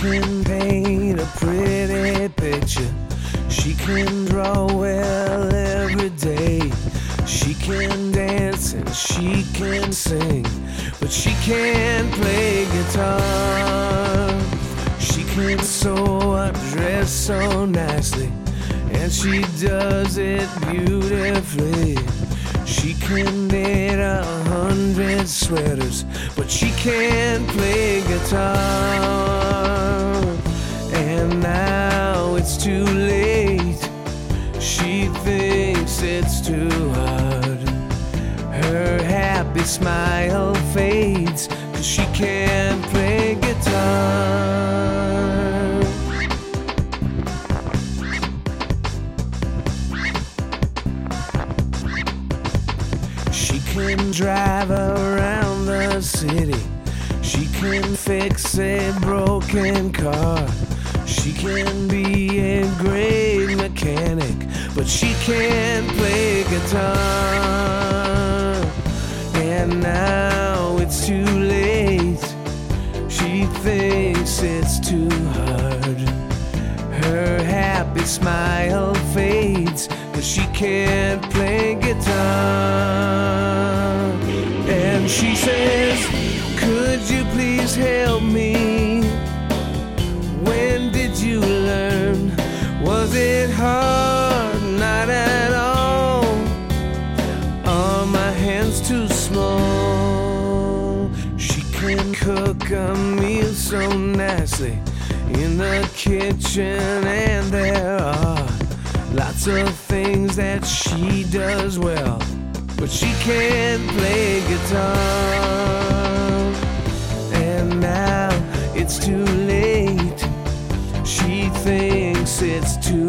can paint a pretty picture. She can draw well every day. She can dance and she can sing, but she can't play guitar. She can sew or dress so nicely, and she does it beautifully. She can knit 100 sweaters, but she can't play guitar. And now it's too late. She thinks it's too hard. Her happy smile fades 'cause she can't play guitar. She can drive around the city. She can fix a broken car. She can be a great mechanic, but she can't play guitar. And now it's too late. She thinks it's too hard. Her happy smile fades 'cause she can't play guitar. And she says, could you please help me? When did you learn? Was it hard? Not at all. Are my hands too small? She can cook a meal so nicely in the kitchen, and there are lots of things that she does well, but she can't play guitar. And now it's too late. She thinks it's too